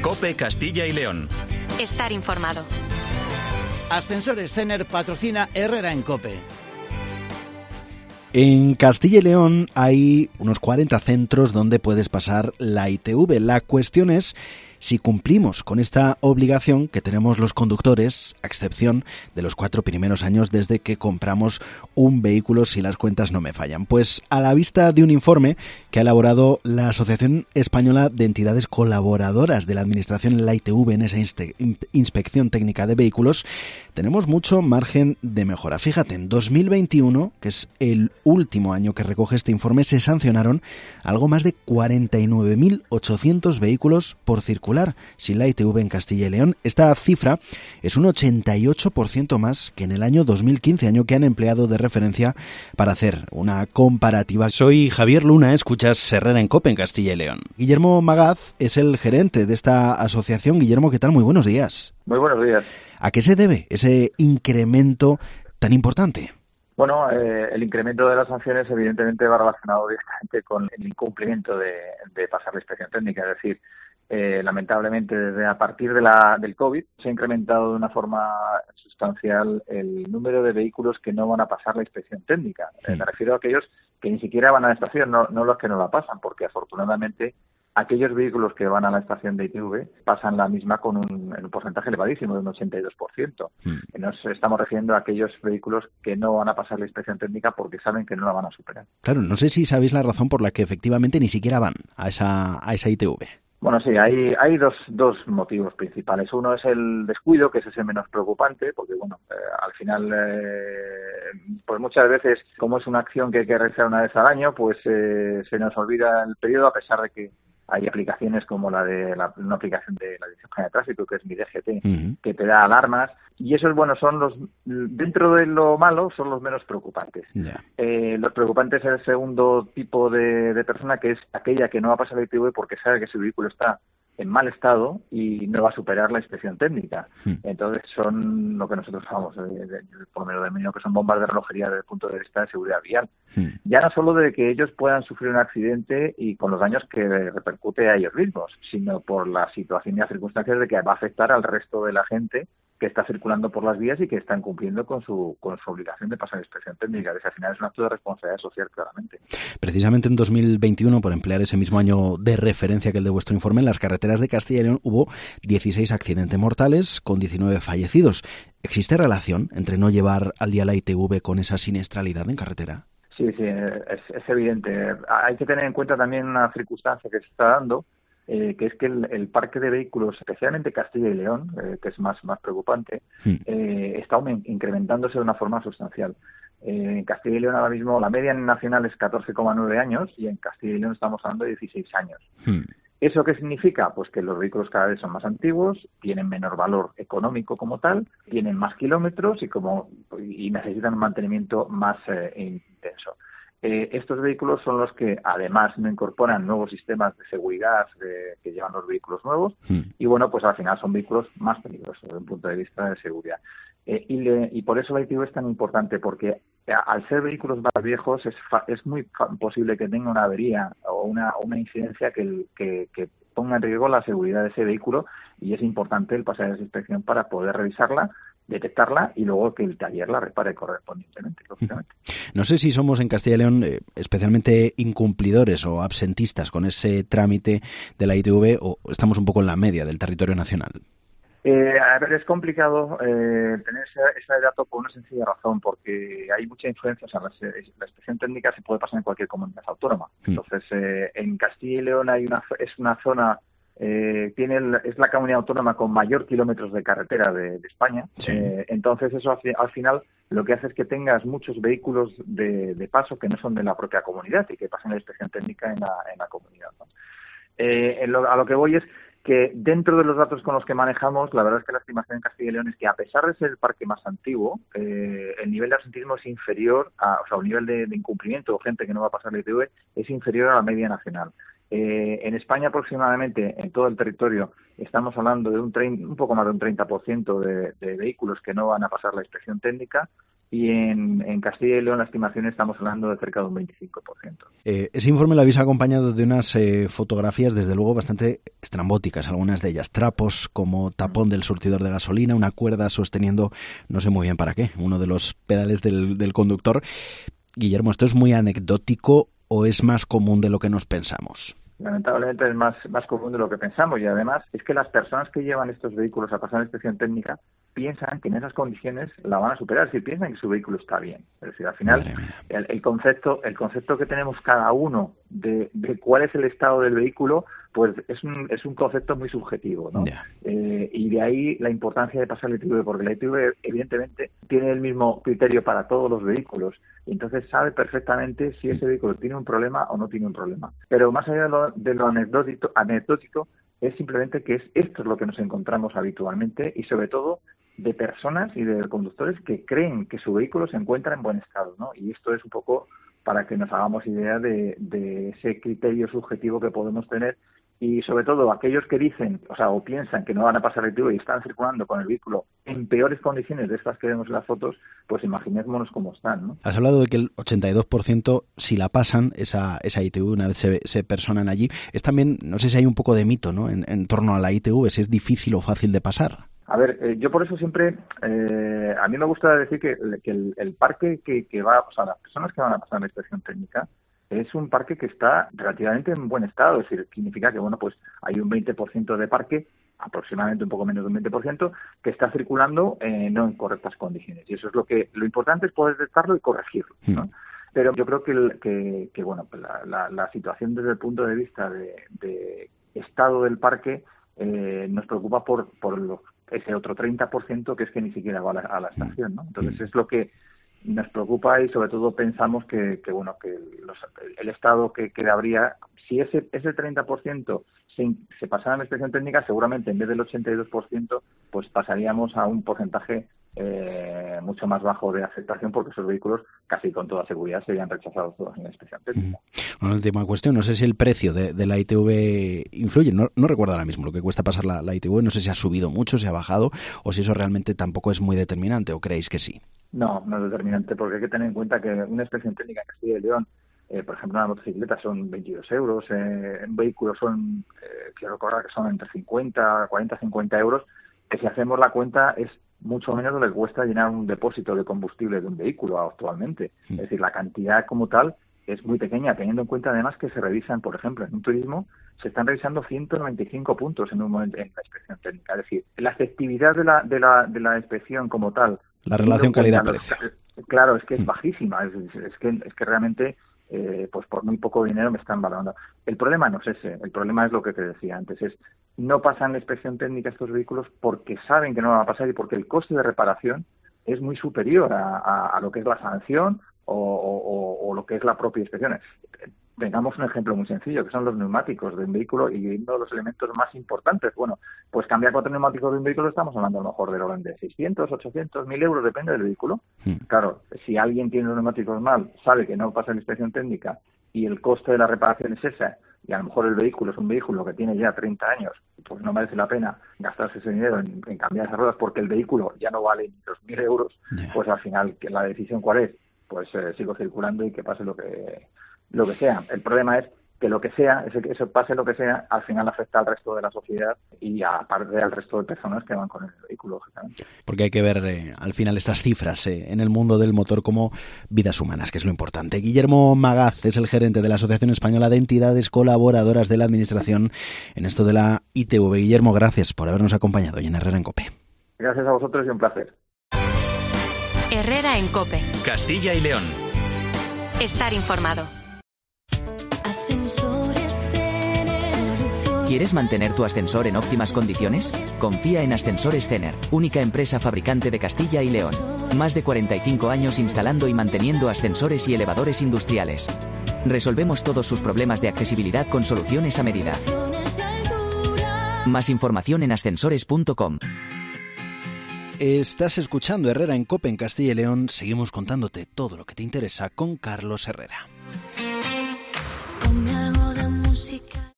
COPE Castilla y León. Estar informado. Ascensores Cener patrocina Herrera en COPE. En Castilla y León hay unos 40 centros donde puedes pasar la ITV. La cuestión es si cumplimos con esta obligación que tenemos los conductores, a excepción de los 4 primeros años desde que compramos un vehículo, si las cuentas no me fallan. Pues a la vista de un informe que ha elaborado la Asociación Española de Entidades Colaboradoras de la Administración en la ITV, en esa inspección técnica de vehículos, tenemos mucho margen de mejora. Fíjate, en 2021, que es el último año que recoge este informe, se sancionaron algo más de 49.800 vehículos por circular sin la ITV en Castilla y León. Esta cifra es un 88% más que en el año 2015, año que han empleado de referencia para hacer una comparativa. Soy Javier Luna, escuchas Herrera en COPE en Castilla y León. Guillermo Magaz es el gerente de esta asociación. Guillermo, ¿qué tal? Muy buenos días. Muy buenos días. ¿A qué se debe ese incremento tan importante? Bueno, el incremento de las sanciones evidentemente va relacionado directamente con el incumplimiento de pasar la inspección técnica, es decir, lamentablemente desde a partir del COVID se ha incrementado de una forma sustancial el número de vehículos que no van a pasar la inspección técnica. Me refiero a aquellos que ni siquiera van a la estación, no los que no la pasan, porque afortunadamente aquellos vehículos que van a la estación de ITV pasan la misma con un porcentaje elevadísimo, de un 82%. Nos estamos refiriendo a aquellos vehículos que no van a pasar la inspección técnica porque saben que no la van a superar. Claro, no sé si sabéis la razón por la que efectivamente ni siquiera van a esa ITV. Bueno, sí, hay dos motivos principales. Uno es el descuido, que es ese menos preocupante, porque bueno, al final, pues muchas veces, como es una acción que hay que realizar una vez al año, pues se nos olvida el periodo, a pesar de que hay aplicaciones como una aplicación de la Dirección General de Tráfico, que es mi DGT, que te da alarmas, y esos, bueno, son dentro de lo malo, son los menos preocupantes. Los preocupantes es el segundo tipo de persona, que es aquella que no va a pasar la ITV porque sabe que su vehículo está en mal estado y no va a superar la inspección técnica. Entonces son lo que nosotros llamamos, por lo menos de medio, que son bombas de relojería desde el punto de vista de seguridad vial. Ya no solo de que ellos puedan sufrir un accidente y con los daños que repercute a ellos mismos, sino por la situación y las circunstancias de que va a afectar al resto de la gente que está circulando por las vías y que están cumpliendo con su obligación de pasar la inspección técnica. Al final es un acto de responsabilidad social, claramente. Precisamente en 2021, por emplear ese mismo año de referencia que el de vuestro informe, en las carreteras de Castilla y León hubo 16 accidentes mortales con 19 fallecidos. ¿Existe relación entre no llevar al día la ITV con esa siniestralidad en carretera? Sí, es evidente. Hay que tener en cuenta también una circunstancia que se está dando, que es que el parque de vehículos, especialmente Castilla y León, que es más preocupante, está incrementándose de una forma sustancial. En Castilla y León ahora mismo la media nacional es 14,9 años y en Castilla y León estamos hablando de 16 años. ¿Eso qué significa? Pues que los vehículos cada vez son más antiguos, tienen menor valor económico como tal, tienen más kilómetros y necesitan un mantenimiento más intenso. Estos vehículos son los que además no incorporan nuevos sistemas de seguridad que llevan los vehículos nuevos y bueno, pues al final son vehículos más peligrosos desde un punto de vista de seguridad. Y por eso la ITV es tan importante, porque al ser vehículos más viejos es muy posible que tenga una avería o una incidencia que ponga en riesgo la seguridad de ese vehículo, y es importante el pasar esa inspección para poder revisarla, detectarla y luego que el taller la repare correspondientemente, lógicamente. No sé si somos en Castilla y León especialmente incumplidores o absentistas con ese trámite de la ITV, o estamos un poco en la media del territorio nacional. A ver, es complicado tener ese dato por una sencilla razón, porque hay mucha influencia. O sea, la inspección técnica se puede pasar en cualquier comunidad autónoma. Entonces, en Castilla y León es una zona, es la comunidad autónoma con mayor kilómetros de carretera de España. Sí. Entonces, eso al final lo que hace es que tengas muchos vehículos de paso que no son de la propia comunidad y que pasen la inspección técnica en la comunidad, ¿no? A lo que voy es que dentro de los datos con los que manejamos, la verdad es que la estimación en Castilla y León es que, a pesar de ser el parque más antiguo, el nivel de absentismo es inferior, o sea, el nivel de incumplimiento o gente que no va a pasar la ITV es inferior a la media nacional. En España, aproximadamente, en todo el territorio, estamos hablando de un poco más de un 30% de vehículos que no van a pasar la inspección técnica, y en Castilla y León la estimación estamos hablando de cerca de un 25%. Ese informe lo habéis acompañado de unas fotografías, desde luego, bastante estrambóticas, algunas de ellas. Trapos como tapón del surtidor de gasolina, una cuerda sosteniendo, no sé muy bien para qué, uno de los pedales del conductor. Guillermo, ¿esto es muy anecdótico o es más común de lo que nos pensamos? Lamentablemente es más común de lo que pensamos, y además es que las personas que llevan estos vehículos a pasar la inspección técnica piensan que en esas condiciones la van a superar, es decir, piensan que su vehículo está bien. Es decir, al final el concepto que tenemos cada uno de cuál es el estado del vehículo, pues es un concepto muy subjetivo, ¿no? Y de ahí la importancia de pasar la ITV, porque la ITV evidentemente tiene el mismo criterio para todos los vehículos, y entonces sabe perfectamente si ese vehículo tiene un problema o no tiene un problema. Pero más allá de lo anecdótico, es simplemente que esto es lo que nos encontramos habitualmente, y sobre todo de personas y de conductores que creen que su vehículo se encuentra en buen estado, ¿no? Y esto es un poco para que nos hagamos idea de ese criterio subjetivo que podemos tener, y sobre todo aquellos que dicen, o piensan que no van a pasar el ITV y están circulando con el vehículo en peores condiciones de estas que vemos en las fotos, pues imaginémonos cómo están, ¿no? Has hablado de que el 82%, si la pasan, esa ITV, una vez se personan allí, es también, no sé si hay un poco de mito, ¿no?, en torno a la ITV, si es difícil o fácil de pasar. A ver, yo por eso siempre, a mí me gusta decir que el parque que va, las personas que van a pasar la inspección técnica, es un parque que está relativamente en buen estado. Es decir, significa que, pues hay un 20% de parque, aproximadamente un poco menos de un 20%, que está circulando no en correctas condiciones. Y eso es lo importante es poder detectarlo y corregirlo, ¿no? Pero yo creo que la situación desde el punto de vista de estado del parque nos preocupa por ese otro 30% que es que ni siquiera va a la estación, ¿no? Entonces es lo que nos preocupa, y sobre todo pensamos que el estado que habría, si ese 30% se pasara en la inspección técnica, seguramente en vez del 82%, pues pasaríamos a un porcentaje mucho más bajo de aceptación, porque esos vehículos casi con toda seguridad serían rechazados todos en la inspección técnica. Una última cuestión, no sé si el precio de la ITV influye, no recuerdo ahora mismo lo que cuesta pasar la ITV, no sé si ha subido mucho, si ha bajado, o si eso realmente tampoco es muy determinante, ¿o creéis que sí? No es determinante, porque hay que tener en cuenta que una inspección técnica en Castilla y León, por ejemplo, una motocicleta son 22 euros, en vehículos son, quiero recordar que son entre 40, 50 euros, que si hacemos la cuenta es mucho menos de lo que cuesta llenar un depósito de combustible de un vehículo actualmente. Es decir, la cantidad como tal es muy pequeña, teniendo en cuenta además que se revisan, por ejemplo, en un turismo, se están revisando 195 puntos en un momento en la inspección técnica. Es decir, la efectividad de la inspección como tal, la relación calidad-precio. Claro, es que es bajísima, es que realmente pues por muy poco dinero me están valorando. El problema no es ese, el problema es lo que te decía antes, es no pasan la inspección técnica estos vehículos porque saben que no van a pasar y porque el coste de reparación es muy superior a lo que es la sanción o lo que es la propia inspección. Tengamos un ejemplo muy sencillo, que son los neumáticos de un vehículo, y uno de los elementos más importantes. Bueno, pues cambiar 4 neumáticos de un vehículo, estamos hablando a lo mejor de orden de 600, 800, 1.000 euros, depende del vehículo. Claro, si alguien tiene los neumáticos mal, sabe que no pasa la inspección técnica y el coste de la reparación es esa, y a lo mejor el vehículo es un vehículo que tiene ya 30 años, pues no merece la pena gastarse ese dinero en cambiar esas ruedas porque el vehículo ya no vale ni los 1.000 euros, pues al final, ¿la decisión cuál es? Pues sigo circulando y que pase lo que sea. El problema es que lo que sea, eso pase lo que sea, al final afecta al resto de la sociedad y aparte al resto de personas que van con el vehículo, lógicamente. Porque hay que ver al final estas cifras en el mundo del motor como vidas humanas, que es lo importante. Guillermo Magaz es el gerente de la Asociación Española de Entidades Colaboradoras de la Administración en esto de la ITV. Guillermo, gracias por habernos acompañado hoy en Herrera en COPE. Gracias a vosotros y un placer. Herrera en COPE. Castilla y León. Estar informado. ¿Quieres mantener tu ascensor en óptimas condiciones? Confía en Ascensores Zener, única empresa fabricante de Castilla y León. Más de 45 años instalando y manteniendo ascensores y elevadores industriales. Resolvemos todos sus problemas de accesibilidad con soluciones a medida. Más información en ascensores.com. Estás escuchando Herrera en COPE en Castilla y León. Seguimos contándote todo lo que te interesa con Carlos Herrera.